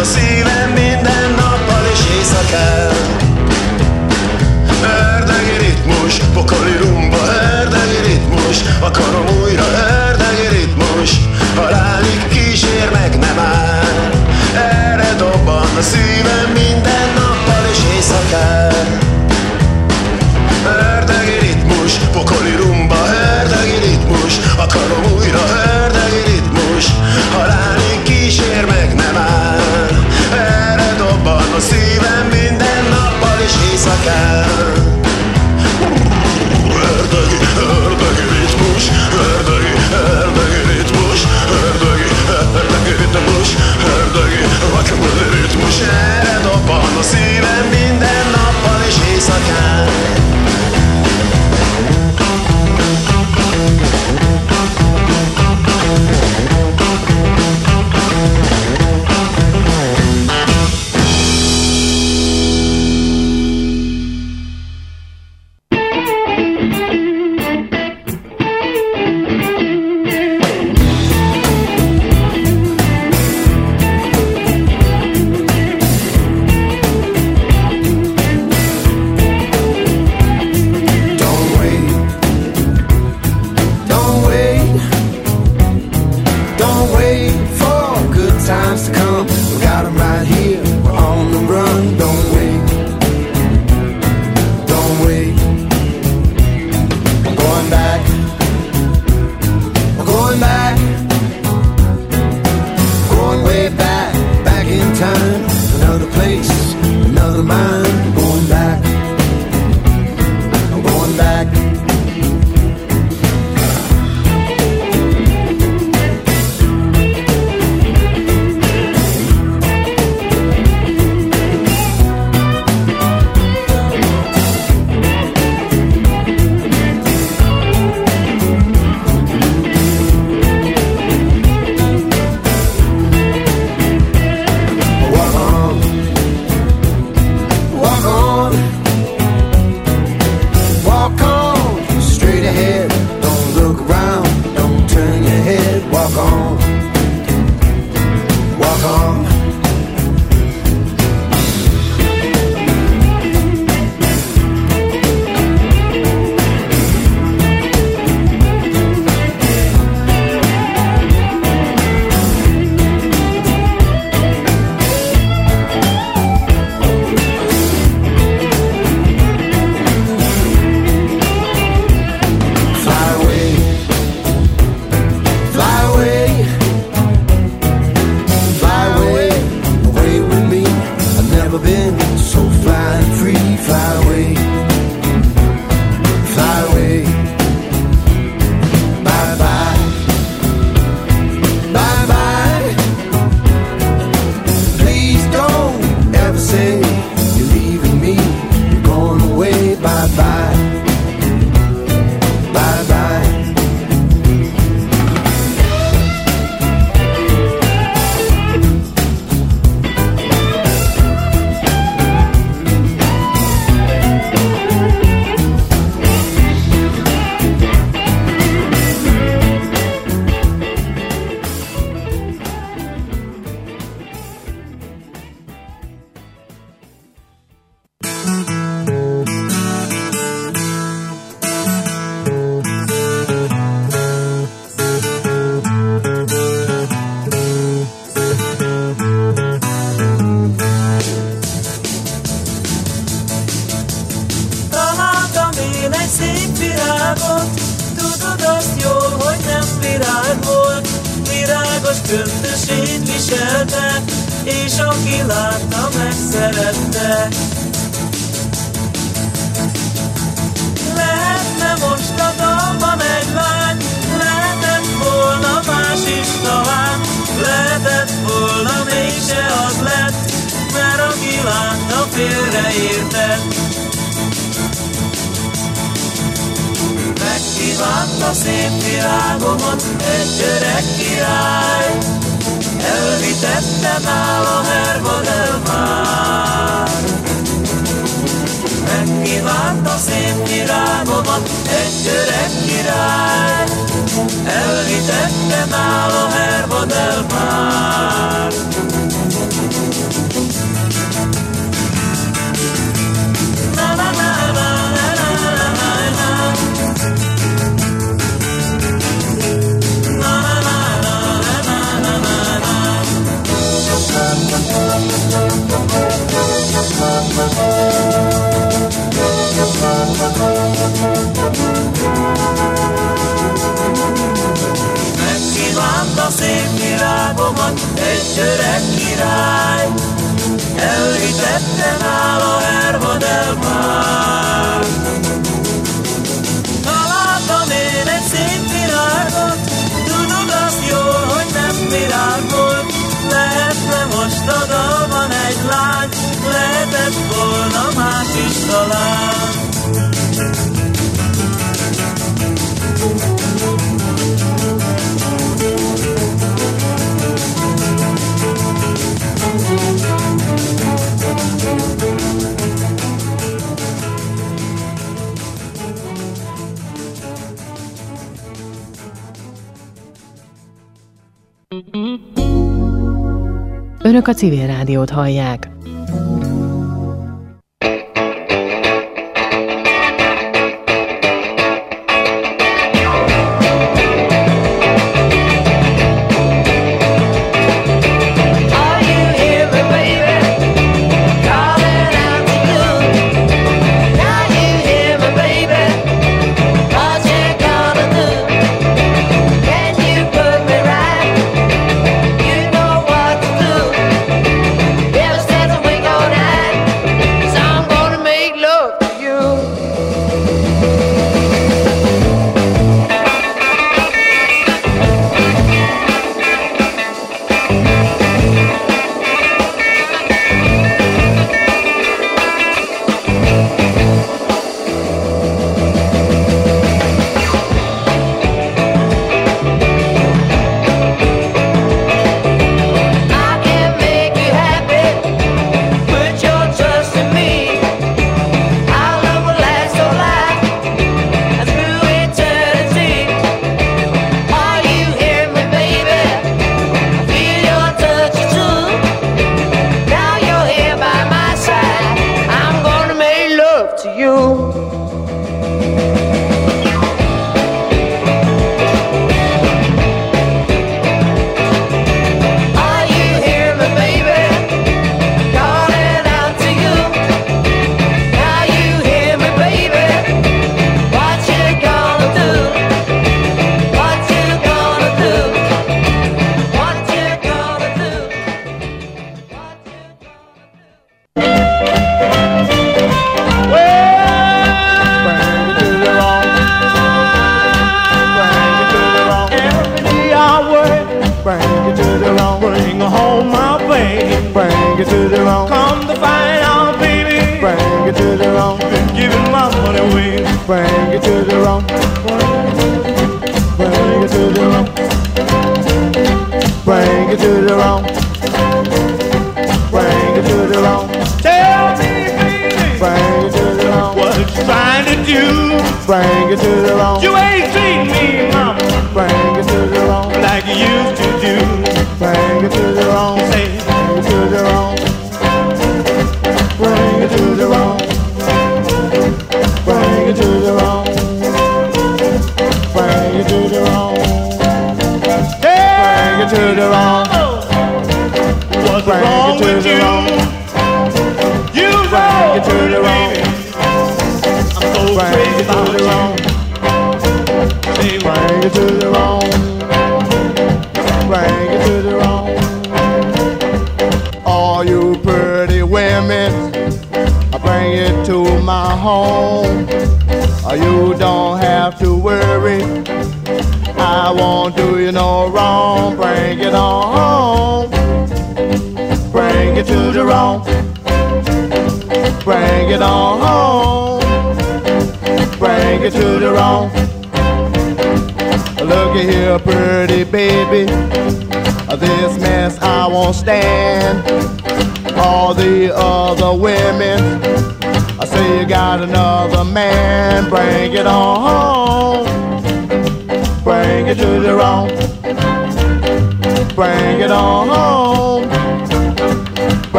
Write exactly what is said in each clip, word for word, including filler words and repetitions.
a szívem minden nappal és éjszakán. Ördögi ritmus, pokoli rumba, ördögi ritmus, akarom újra ördögi ritmus, halálig kísér meg nem áll. Erre dobban a szívem minden nappal és éjszakán. Ördögi ritmus, pokoli rumba, ördögi ritmus, akarom újra ördögi ritmus, halálig kísér meg nem áll. Erre dobban a szívem minden nappal és éjszakán. Ördögi, ördögi ritmus, ördögi, ördögi ritmus, ördögi, ördögi ritmus, ördögi, ördögi ritmus. Erre dobban a szívem minden nappal és éjszakán. Köntösét viselte, és aki látta, megszerette. Lehetne most a dalban egy lány, lehetett volna más is talán, lehetett volna mégse az lett, mert aki látta, félreértett. Megkívánta szép virágomat egy öreg király, elvitette nála Herba del Mar. Megkívánta szép virágomat egy öreg király, elvitette nála Herba del Mar. öreg király, elvitetten áll a Hermodel pár. Ha látom én egy szép virágot, tudod azt jól, hogy nem virág volt. Lehetne most a dalban egy lány, lehetett volna más is talán. Önök a Civil Rádiót hallják.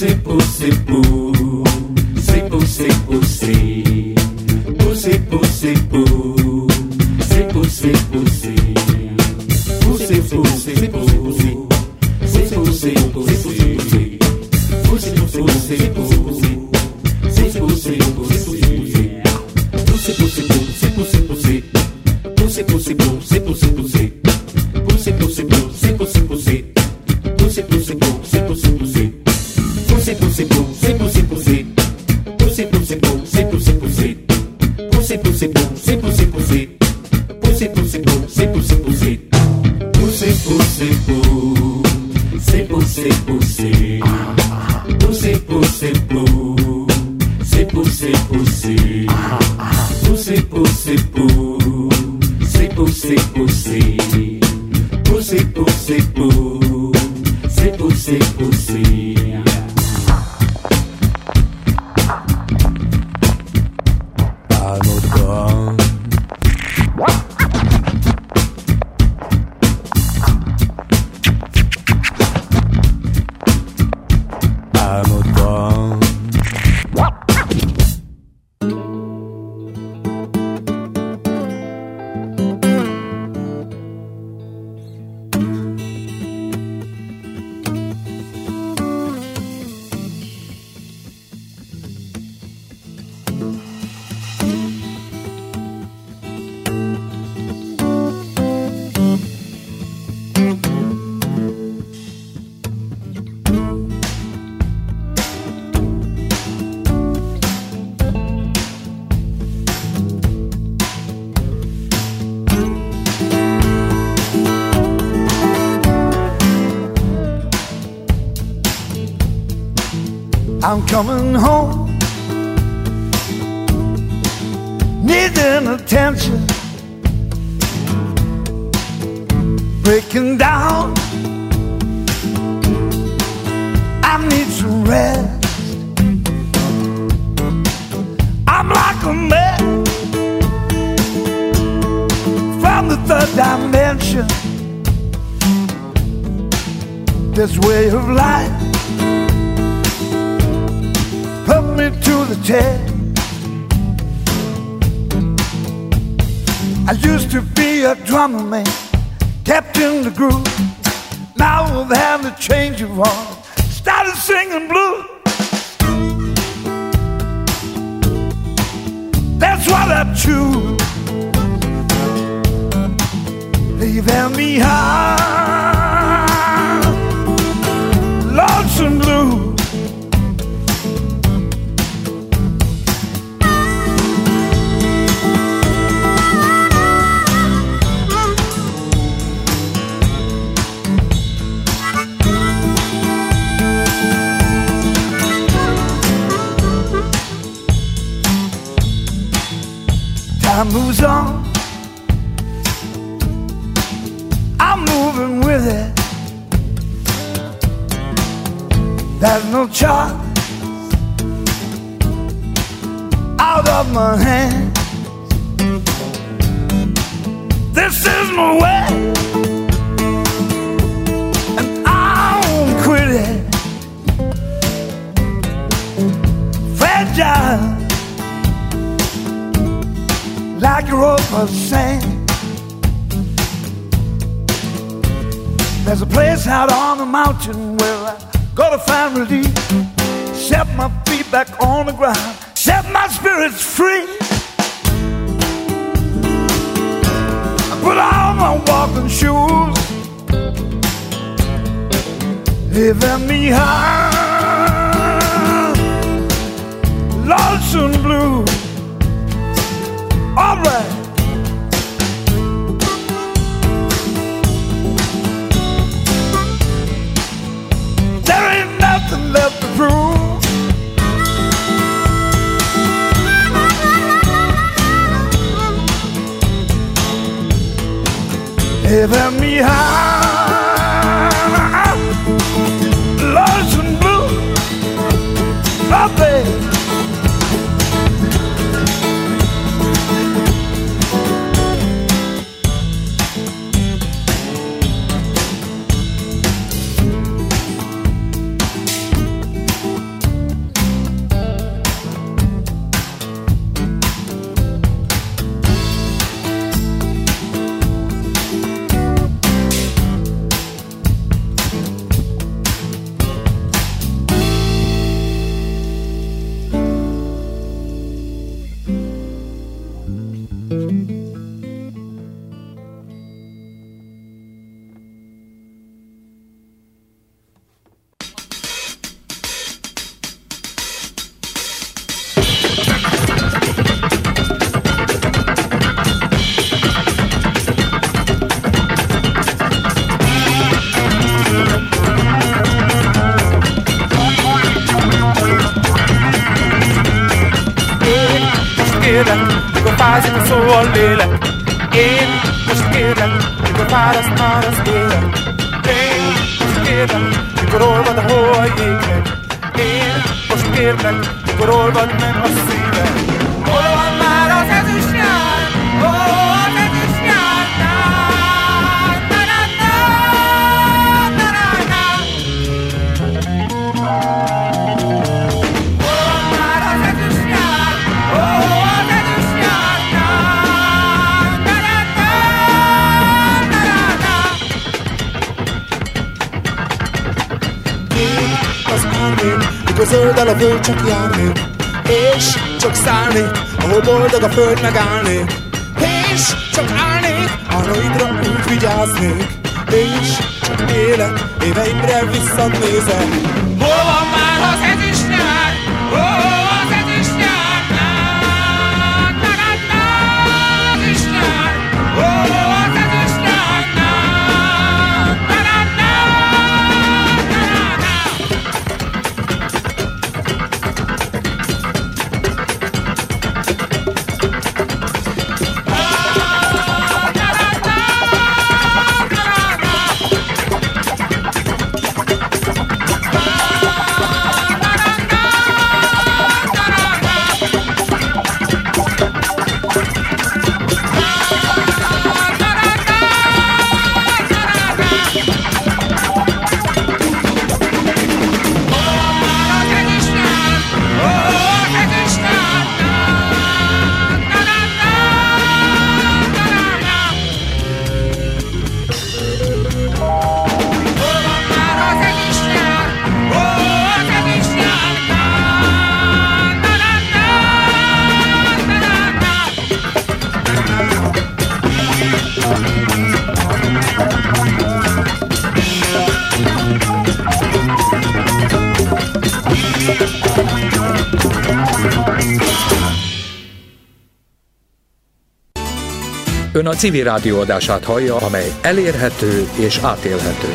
Pussy, pussy, poo. Say, pussy, pussy. Pussy, pussy, poo. Say, pussy, pussy. Pussy, pussy, poo. Say, pussy, pussy. Pussy, pussy, poo. Say, pussy, pussy. Pussy, pussy, poo. Say, pussy, pussy. Pussy, pussy, poo. Say, pussy, pussy. Pussy, pussy, poo. Say, pussy, pussy. Pussy, pussy, poo. Say, pussy, pussy. Pussy, pussy, poo. Say, pussy, pussy. Pussy, pussy, poo. Say, pussy, pussy. Pussy, pussy, poo. Say, pussy, pussy. Pussy, pussy, poo. Say, pussy, pussy. Pussy, pussy, poo. Say, pussy, pussy. Pussy, pussy, poo. Say, pussy, pussy. Pussy, pussy, poo. Say, pussy, pussy. Pussy, pussy, poo. Say, pussy, pussy. I'm coming home, needing attention, breaking down. I need some rest. I'm like a man from the third dimension. This way of life put me to the test. I used to be a drummer man, kept in the groove. Now I've had a change of heart, started singing blues. That's what I choose, leaving me high, lonesome blue. Time moves on, I'm moving with it. There's no choice out of my hands. This is my way, and I won't quit it. Fragile like a rope of sand. There's a place out on the mountain where I go to find relief, set my feet back on the ground, set my spirits free. I put on my walking shoes, leaving me high, lonesome blue. All right. There ain't nothing left to prove. Leaving me high, lonesome blue. Oh, baby. kérlek, mikor fázik a szó a lélek. Én most kérlek, mikor fáraszt már az élet. Én most kérlek, mikor olvad a hó a jégnek. Én most kérlek, mikor olvad meg a szívem. Hol van már az ezüst nyár? Ó, az ezüst nyár! Na, na, na, na, na, na. Hol van már az ezüst nyár? Ó, az ezüst nyár! Na, na, na, na, na, na. Én az árnék, mikor zöld a föld, csak járnék, és csak szállnék, ahol boldog a föld, megállnék, és csak állnék, arraidra úgy vigyáznék, és csak élek, éveimre visszanézek. Hol van már az ezüst nyár? Ó, az ezüst nyár! Na, na, na, na, az ezüst nyár! Ó, az ezüst nyár! Na, na, na, na, na, na. Ön a civil rádió adását hallja, amely elérhető és átélhető.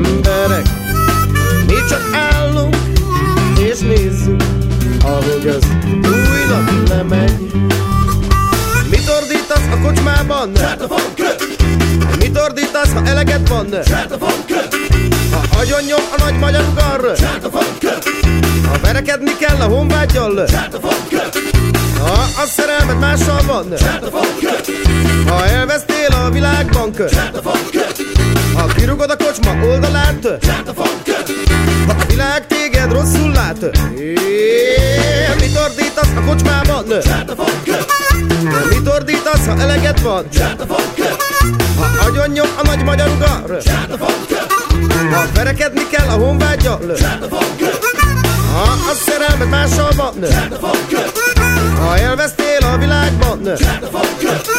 emberek, mi csak állunk és nézzük, ahogy az új nap lemegy. Mit ordítasz a kocsmában? Mit ordítasz, ha eleged van? Ha agyon nyom a nagy magyar ugar, ha verekedni kell a honvágyal, ha a szerelmed mással van, ha elvesztél a világbank, ha kirugod a kocsma oldalát, ha a világ téged rosszul lát. Mit ordítasz a kocsmában? Mit ordítasz, ha eleged van? Ha agyon nyom a nagy magyar ugar, ha verekedni kell a honvágyal, ha a szerelmed mással van, ha elvesztél a világban,